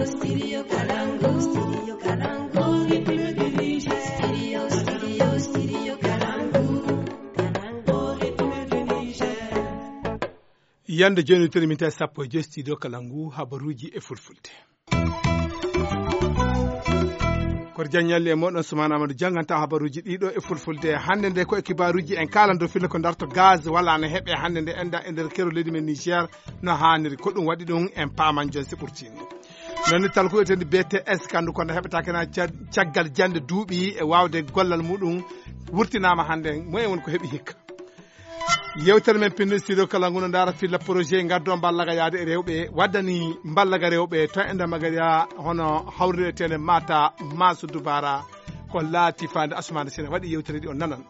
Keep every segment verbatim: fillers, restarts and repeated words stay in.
studio Kalangu, studio Kalangu, République du Niger. Studio, studio, studio Kalangu, Kalangu, République du Niger. Yande joni terminta sappo je studio Kalangu habaruji e fulfulde. Kor janyalle e modon Soumana Amadou janganta habaruji dido e fulfulde hande nde ko e kibaruji en kalando fille ko darto gaz wala ne hebe hande nde enda e der kero leydi men Niger no haniri ko dum wadi dum en paman jon siburtini noni tal ko etende B T S kandu ko hebata kana caggal jande duubi e wawde gollal mudum wurtinama hande moy won ko hebi hikka yewtere men pinno studio Kalangu no dara filla projet gaddo ballaga yaade e rewbe waddani ballaga rewbe to enda magariya hono hawretene mata masu dubara ko laati fande asmane sene wadi yewtere di on nanan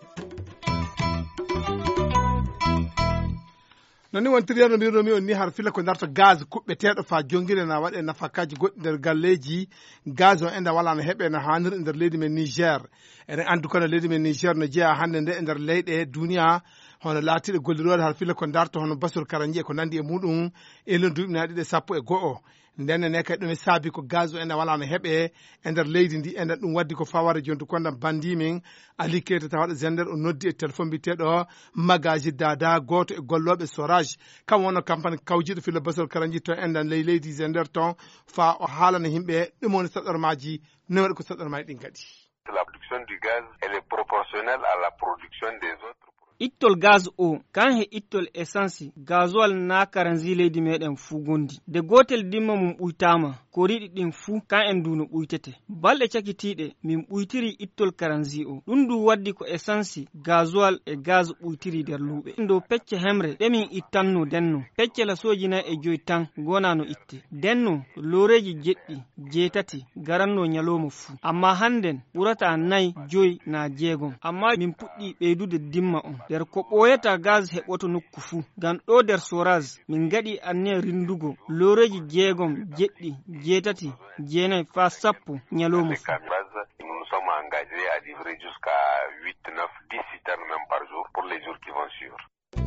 nani wontiri yano mi romi on ni har filla ko darto gaz kubbe tedo fa jongire na wade nafakaji goddi der galleji gaz on enda wala no hebe na hanir nder leydi men Niger en andu kono leydi men Niger no jeya hande nde nder leyde duniya hono laatiɗe gollirode har fille ko darto hono basol karanje ko nandi e muɗum elen duuɓi naɗi ɗe sappo e go'o ndenne ne kay ɗum e saabi ko gaz o enda wala no heɓe e nder leydi ndi enden ɗum waddi ko faware jontu kondam bandimin ali kete tawaɗo zender o noddi e téléphone mbiteɗo magaji dada goto e golloɓe sorage kam wonno campagne kawjiɗo fille basol karanji to endan ley leydi zender ton fa o haalana yimɓe ɗum woni saɗormaji no waɗi ko saɗormaji ɗin kadi. La production du gaz elle est proportionnelle à la production des autres. Ittol gaz o kan he ittol essence gasoil na karanzi leydi meɗen fu gondi de gotel dimma mum ɓuytama ko riɗi ɗin fu kan en du no ɓuytete balɗe cakitiɗe min ɓuytiri ittol karanzi o ɗum du waddi ko essence gasoil e gaz ɓuytiri nder luuɓe do pecce hemre ɗemin ittanno denno pecce la sojina e joyi tan gona no itte denno loreji jeɗɗi jeetati garanno nyaloma fu amma handen ɓurata nayi joyi na jeegom amma min puɗɗi ɓeydude dimma on der ko ɓoyata gaz heɓoto nokku fu ngam ɗo der sorage min gaɗi anniya rindugo loreji jeegom jeɗɗi jeetati jeenayi fa sappo nyaloma fu. Nous sommes engagés à livrer jusqu'à huit, neuf, dix citernes même par jour pour les jours qui vont suivre.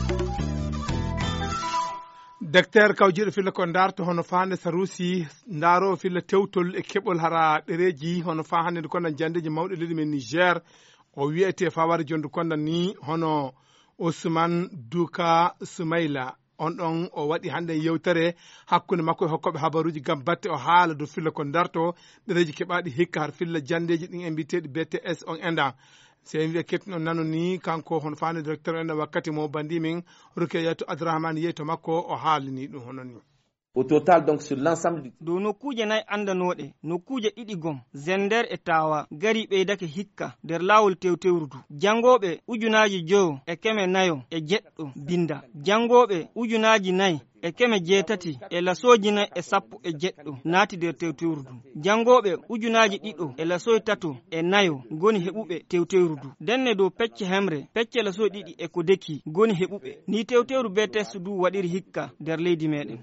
Docteur kawjiɗo filla ko darto hono fande sarusi ndaro filla tewtol e keɓol hara ɗereji hono fa hande kono jandeji mawɗe leydi men Niger o wiyete faware jondu konda ni hono Ousmane Duka Soumaila on ɗon o waɗi hande yewtere hakkunde makko e hokkoɓe habaruji gam batte o haala do filla ko darto ɗereji keɓaɗi hikka har filla jandeji ɗin e mbiteɗi B T S on enda se wiya ketno nano ni kanko hono fande directeur enda wakkati mo bandi min Rukayatu Abdourahmane yeeto makko o haalini ɗum hono ni. Au total, donc, sur l'ensemble du... do nokkuje nayi andanoɗe nokkuje ɗiɗi gom zender e tawa gari ɓeydake hikka nder lawol tewtewrudu jangoɓe ujunaji jowo e keme nayo e jeɗɗo binda jangoɓe ujunaji nayi e keme jeetati e lasoji nayi e sappo e jeɗɗo naati nder tewtewrudu jangoɓe ujunaji ɗiɗo e lasoji tato e nayo goni heɓuɓe tewtewrudu denne dow pecce hemre pecce lasoji ɗiɗi e ko deki goni heɓuɓe ni tewtewru B T S du waɗiri hikka nder leydi meɗen.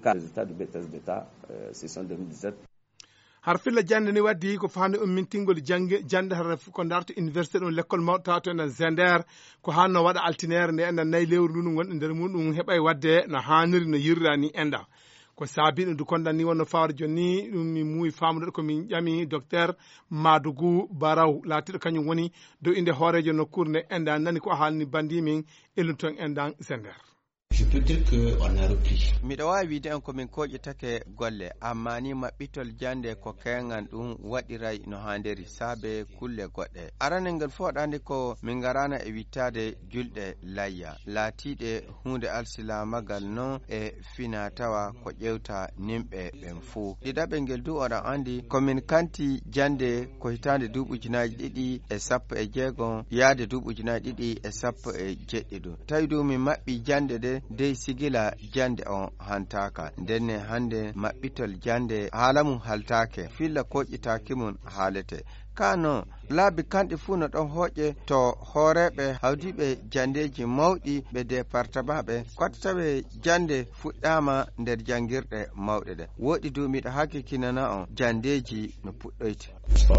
har filla jande ni waddi ko fande um mintingol jange jande har ko darto université ɗum l'école mawɗo to en Zender ko hanno waɗa altinaire nde enda nayi lewru ɗum wonɗo nder muɗum heɓay wadde no haniri no yirrani enda ko saabi ɗum du kondan ni wonno fawre jonni ɗum mi muuyi famude ko min ƴami docteur Madougou Baraw laatiɗo kañum woni dow inde hoorejo nokkuure nde enda nani ko haalni bandi min elun ton endan Zender. Je peux dire qu'on a repris. Miɗo wawi wiide en komin koƴƴitake golle amma ni maɓɓitol jande ko keŋan ɗum waɗiray no handeri saabe kulle goɗɗe arane ngel foɗande ko min garana e wittade julɗe layya laatiɗe hunde alsilamagal non e fina tawa ko ƴewta nimɓe ɓen fuu ɗiɗaɓe ngel du oɗon andi komin kanti jande ko hitande duuɓujunaji ɗiɗi e sappo e jeegon yaade duuɓujunaji ɗiɗi e sappo e jeɗɗiɗo tawi du min maɓɓi jande de dey sigila jande on hantaka ndenne hande maɓɓitol jande haala mum haltake filla koƴƴitaki mum haalete kano laabi kanɗe fuu no ɗon hooƴe to hooreɓe hawdiɓe jandeji mawɗi ɓe département ɓe kottataɓe jande fuɗɗama nder janguirɗe mawɗe ɗe woɗi dumiɗo hakkikinana on jandeji no puɗɗoyte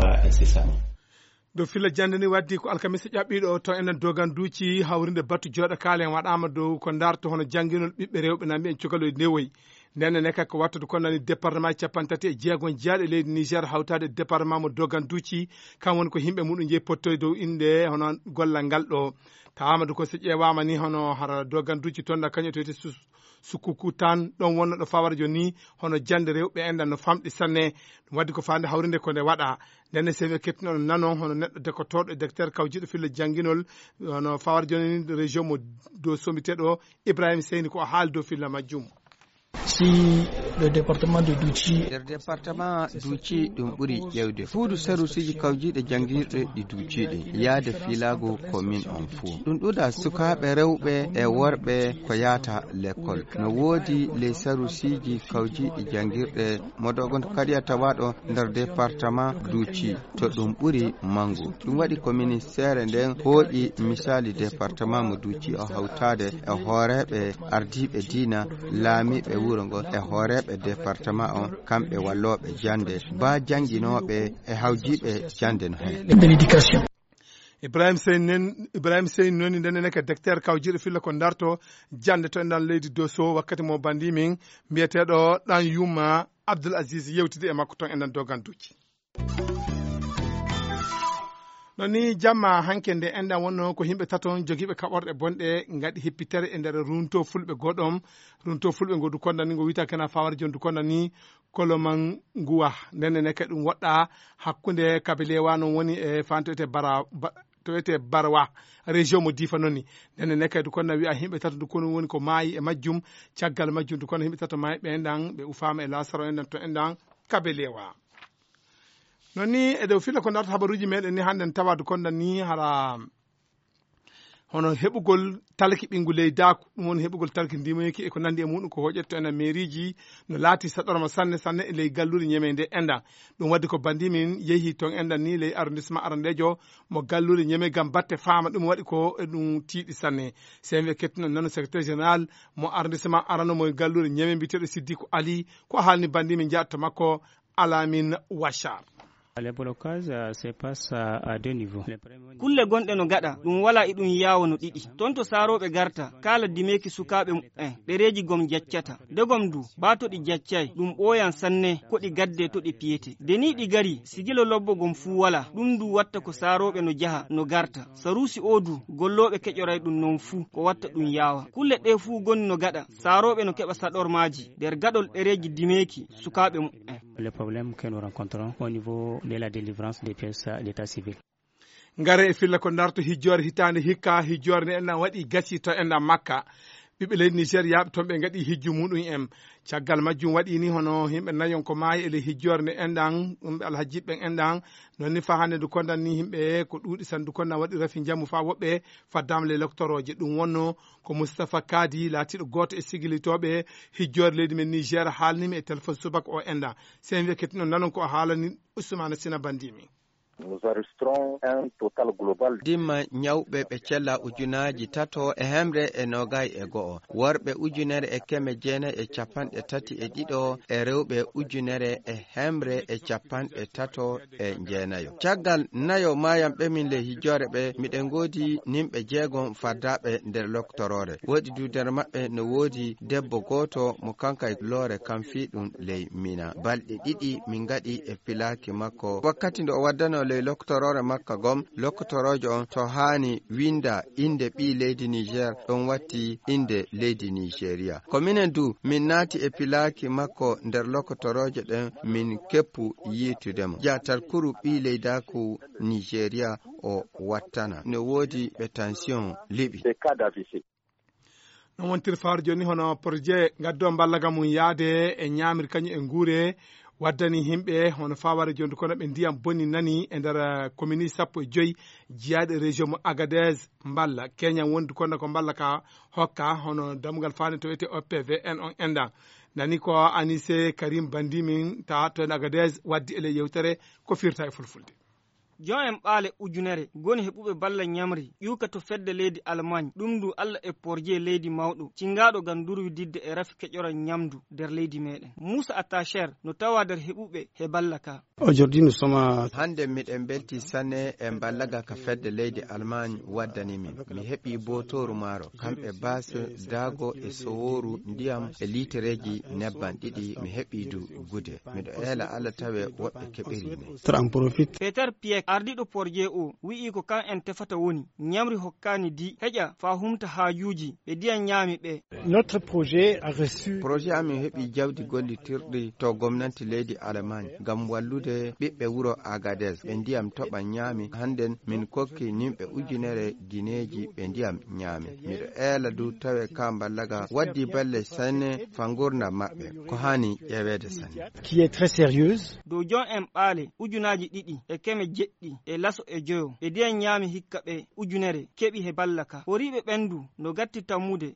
do filla jande ni waddi ko alkamisa ƴaɓɓiɗo to enen dogan duuci hawrinde battu jooɗo kaalen waɗama dow ko darto hono jangguinol ɓiɓɓe rewɓe na mbiyen cukaloye newoyi nden ne kaka wattude ko nani département capantati e jeegon jaaɗe leydi Niger hawtade département mo Doganduci kam woni ko himɓe muɗum jeeyi pottoye dow inde hono gollal ngal ɗo tawama ko so ƴeewama ni hono hara Doganduci tonda kañum to wiyete sukuku tan ɗon wonno ɗo fawara joni hono jande rewɓe enɗan no famɗi sanne ɗum waddi ko fande hawrinde ko nde waɗa ndenne sewi kettino nano hono neɗɗo dekotoɗo e docteur kawjiɗo fille jangguinol hono fawara joni région mo dow sombiteɗo Ibrahima Seyni ko haali dow filla majjum. Si le département de Douchi nder département Douchi ɗum ɓuri ƴewde fuudu sarusiji kawjiɗe jangirɗe ɗi duuciɗe yaade filago commune on fuu ɗum ɗuɗa sukaɓe rewɓe e worɓe ko yaata l'école no woodi les sarusiji kawjiɗe jangirɗe modogon kadi tawaɗo nder département Douchi to ɗum ɓuri mangu ɗum waɗi ko ministére nden hooƴi misali département mo Douchi o hawtade e hooreɓe ardiɓe diina laamiɓe wuro ngo e hooreɓe département on kamɓe walloɓe jande ba janginoɓe e hawjiɓe jande no hen de l'éducation. Ibrahima Seyni Ibrahima Seyni noni ndenen ko docteur kawjiɗo filla ko darto jande to endan leydi Dosso wakkati mo bandi min mbiyeteɗo ɗan Yuma Abdoul Aziz yewtide e makko ton endan Doganduci. non ni jamma hanke nde enɗan wonno ko himɓe taton jogiiɓe kaɓorɗe bonɗe gaɗi heppitere e nder runto fulɓe goɗɗom runto fulɓe ngo dukonda ni ngo wiyata kana fawar jon dukonda ni koloman nguwa ndenne ne kadi ɗum woɗɗa hakkunde kabilewa non woni e fantoyte bara to wiyete barwa région mo difa noon ni ndenne ne kadi dukonda wiya himɓe tato dukonu woni ko maayi e majjum caggal majjum dukonda himɓe tato maayi ɓe enɗan ɓe ufama e lasaro enɗan to enɗan kabilewa non ni e dow filla ko darta habaruji meɗen ni hande tawadu konda ni hara hono heɓugol talki ɓingu leydaku ɗum woni heɓugol talki ndimoyki e ko nandi e muɗum ko hoƴetto ena mairie ji no laati saɗorma sanne sanne e ley galluri ñeme nde enɗan ɗum waddi ko bandi min yeehi ton enɗan ni ley arrondissement arandejo mo galluri ñeme gam batte fama ɗum waɗi ko e ɗum tiiɗi sanne sewi kettino noon secrétaire général mo arrondissement arano mo galluri ñeme mbiteɗo Siddi ko Ali ko haalni bandi min jatto makko Alamine Wachar. Les blocages se passe à deux niveaux. Kulle gonɗe no gaɗa ɗum wala e ɗum yawo no ɗiɗi ton to saroɓe garta kala dimeki sukaɓe mu'en ɗereji gom jaccata degom du ba to ɗi jaccay ɗum ɓoyan sanne ko ɗi gadde to ɗi piyete deni ɗi gari sigilo lobbo gom fuu wala ɗum du watta ko saroɓe no jaha no garta sarusi o du golloɓe keƴoray ɗum non fuu ko watta ɗum yawa kulle ɗe fuu goni no gaɗa saroɓe no keɓa saɗormaji nder gaɗol ɗereji dimeki sukaɓe mu'en. Le problème que nous rencontrons au niveau de la délivrance des pièces d'état civil. Ngare e filla ko darto hijjore hitande hikka hijjore ne enɗan waɗi gasi to enɗan makka ɓiɓɓe leydi Niger yaaɓe toon ɓe gaɗi hijju muɗum en caggal majjum waɗi ni hono himɓe nayon ko maayi ele hijjore nde enɗan ɗumɓe alhajiɓe enɗan non ni fa hande du kondan ni himɓe ko ɗuuɗi san du kondan waɗi rafi jammu fa woɓɓe faddama le loctoroje ɗum wonno ko Moustapha Kadi laatiɗo goto e sigilitoɓe hijjore leydi men Niger haalnimi e téléphone subaka o enɗan sen wiya kettino nanon ko haalani Ousmane Sina bandimi. Nous enregistrons un total global. Dimma nyawɓe ɓe cella ujunaji tato e hemre e nogay e go'o worɓe ujunere e keme jeena e capanɗe tati e ɗiɗo e rewɓe ujunere e hemre e capanɗe tato e jeenayo caggal nayo mayam ɓe min le hijjore ɓe miɗen godi nimɓe jeegon faddaɓe nder loctorore woodi du nder maɓɓe no woodi debbo goto mo kanka loore kam fiɗum ley mina balɗe ɗiɗi min gaɗi e pilaki makko wakkati nde o waddano ley loctorore makka gom loctorojo on to hani winda inde ɓi leydi Niger ɗon watti inde leydi Nigeria ko minen du min naati e pilaki makko nder loctoroje ɗen min keppu yitudemo jatal kuru ɓi leydaku Nigeria o wattana no woodi ɓe tension liɓi non wontir fawr joni hono projet gaddo ballaga mum yaade e ñamir kañum e nguure waddani himɓe hono faware jonde kono ɓe ndiyam bonni nani e nder commune sappo e joyi jiyaɗe région mo Agadez mballa keñan wonde kono ko mballa ka hokka hono dammugal fane to wiyete O P V N on enɗan nani ko Anissé Karim Bandimin ta to en Agadez waddi ele yewtere ko firta e fulfulde. jon en ɓaale ujunere goni heɓuɓe balla nyamri ƴuka to fedde leydi Allemagne ɗum du Allah e porje leydi mawɗo cingaɗo gam durwididde e rafi keƴora nyamdu nder leydi meɗen. Moussa Attacher no tawa nder heɓuɓe he balla ka. Aujourd'hui nous sommes hande miɗen belti sanne e ballaga ka fedde leydi Allemagne waddani min mi heɓi botoru maro kamɓe base dago e soworu ndiyam e litereji nebban ɗiɗi mi heɓi du gude miɗo ela Allah tawe woɓɓe keɓiri Peter Piek ardiɗo porje o wi'i ko kan en tefata woni nyamri hokkani di heƴa fa humta hajuji ɓe diyan nyami ɓe. Notre projet a reçu projet ami heɓi jawdi gollitirɗi to gomnati leydi Allemagne gam wallude ɓiɓɓe wuro Agadez ɓe ndiyam toɓa nyami handen min kokki nimɓe ujunere guineji ɓe ndiyam nyami miɗo ela du tawe ka ballaga waddi balle sanne fa gurdam maɓɓe ko hani ƴewede sanne qui est très sérieuse. dow jon en ɓaale ujunaji ɗiɗi e keme jeɗɗi e laso e joyo ɓe diyan nyami hikka ɓe ujunere keɓi he ballaka horiɓe ɓendu no gatti tammude.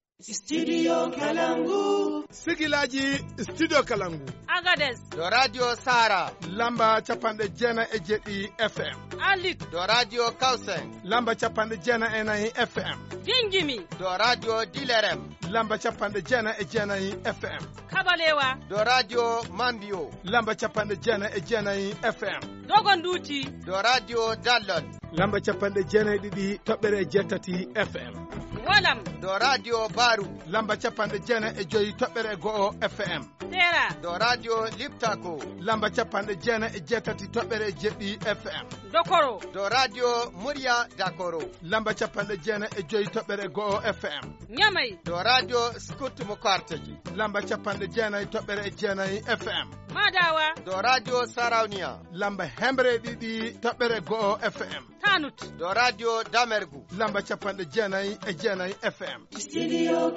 Studio Kalangu. Sigilaji Studio Kalangu. Agadez. Do Radio Sara. Lamba capanɗe jena e jeɗɗi F M. Alit. Do Radio Kausen. Lamba capanɗe jena e nayi F M. Gingimi. Do Radio Dilerem. Lamba capanɗe jena e jenayi F M. Kabalewa. Do Radio Mambio. Lamba capanɗe jena e jenayi F M. Dogonduti. Do Radio Dallon. Lamba capanɗe jena e ɗiɗi toɓɓere e jettati F M. Walam. Do Radio Baru. Lamba capanɗe jena e joyi toɓɓere e go'o F M. Tera. Do Radio Liptako. Lamba capanɗe jena e jettati toɓɓere e jeɗɗi F M. Dokoro. Do Radio Muria Dakoro. Lamba capanɗe jena e joyi toɓɓere e go'o F M. Nyamai. Do Radio Skut Mukarteji. Lamba capanɗe jena e toɓɓere e jenayi F M. Madawa. Do Radio Saraunia. Lamba hembre ɗiɗi toɓɓere e go'o F M. Tanut. Do Radio Damergu. Lamba capanɗe jenayi e jenayi F M. Studio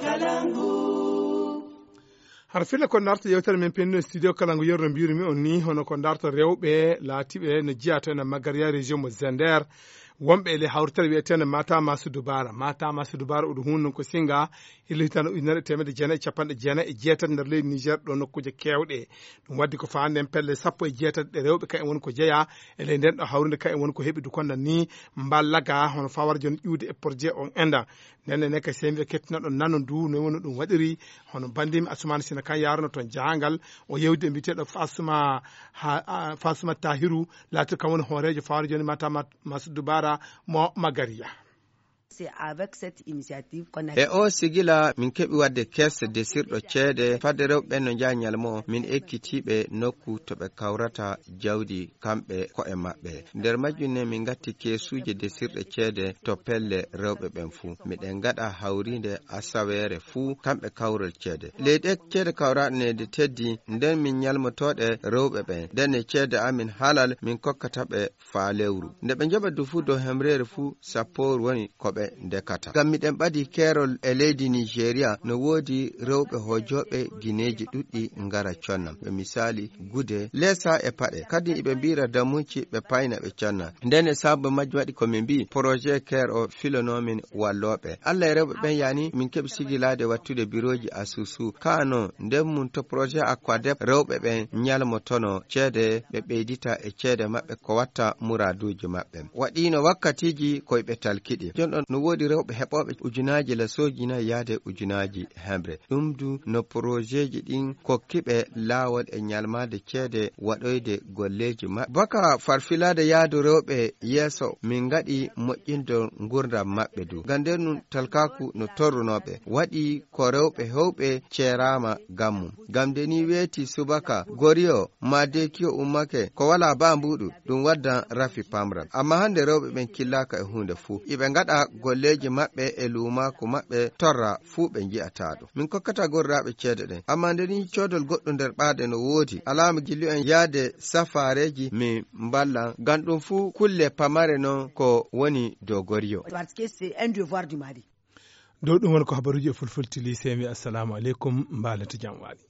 Kalangu. har fille ko narta yewtere men penno studio Kalangu yerro mbirumi on ni hono ko darta rewɓe laatiɓe no jiyato ene Magaria région mo Zender wonɓe ele hawritere wiyetene mata masu dubara mata masu dubara oɗo hunde ko singa hillitano ujunere temedde jeenayi e capanɗe jeenayi e jeetati nder leydi Niger ɗo nokkuje kewɗe ɗum waddi ko fande pelle sappo e jeetati ɗe rewɓe kay woni ko jeeya ele nden ɗo hawrinde kay woni ko heɓi du konda ni mballaga hono fawar joni ƴiwde e projet on enda nden ene kay sembe kettinaɗo nano ndu no woni ɗum waɗiri hono bandimi Asumani Sina kan yarno toon jahangal o yewdi e mbiteɗo Fasuma ha Fasuma Tahiru laati kam woni hoorejo fawar joni mata masu dubara mo Magaria. C'est avec cette initiative qu'on a... E o sigila min keɓi wadde kesse desirɗo ceede fadde rewɓe no jañal mo min ekkitiɓe nokku to ɓe kawrata jawdi kamɓe ko'e maɓɓe nder majjunne min gatti kesuji desirɗe ceede to pelle rewɓe ɓen fuu miɗen gaɗa hawrinde asawere fuu kamɓe kawrol ceede leyɗe ceede kawraɗe teddi nden min ñalmotoɗe rewɓe ɓen nden e ceede amin halal min kokkataɓe faa lewru nde ɓe joɓa du fuu dow hemrere fuu sapporu woni koɓe ndekata gam miɗen ɓadi kerol e leydi Nigeria no woodi rewɓe hojoɓe guineji ɗuɗɗi ngara conna ɓe misali gude lesa e paɗe kadi iɓe mbira damuci ɓe payna ɓe conna nden e sababu majju waɗi komin mbi projet care o filonomin walloɓe Allah e rewɓe ɓen yani min keɓi sigilade wattude biroji asusu kano nden mum to projet aquadep rewɓe ɓen ñalmotono ceede ɓe ɓeydita e ceede maɓɓe ko watta muraduji maɓɓe waɗino wakkatiji koyɓe talkiɗi jonɗon no woodi rewɓe heɓoɓe ujunaji la sojina yaade ujunaji hembre ɗum du no projetji ɗin kokkiɓe laawol e ñalmade ceede waɗoyde golleji maɓɓe baka farfilade yaadu rewɓe yeeso min gaɗi moƴƴindo gurdam maɓɓe du ngam nden num talkaku no torrunoɓe waɗi ko rewɓe hewɓe ceerama gammu ngam nde ni weeti subaka goriyo ma dekiyo ummake ko wala ba mbuɗu ɗum wadda rafi pamral amma hande rewɓe ɓen killaka e hunde fuu iɓe gaɗa golleji maɓɓe e lumaku maɓɓe torra fuu ɓe ji'ata ɗum min kokkata gorraɓe ceede ɗen amma nde ni coodol goɗɗo nder ɓaade no woodi alama gillu en yaade safareji min mballa ngam ɗum fuu kulle pamare noon ko woni dow goriyo parce que c'est un devoir du mari dow ɗum woni ko habaruji e fulfultili semi assalamu aleykum mbalete jam waali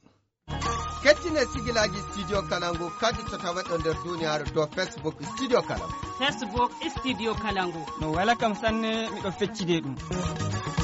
kettine sigilaji studio Kalangu kadi to tawaɗo nder duniyaaru to Facebook studio Kalangu Facebook studio Kalangu no wala kam sanne miɗo feccide ɗum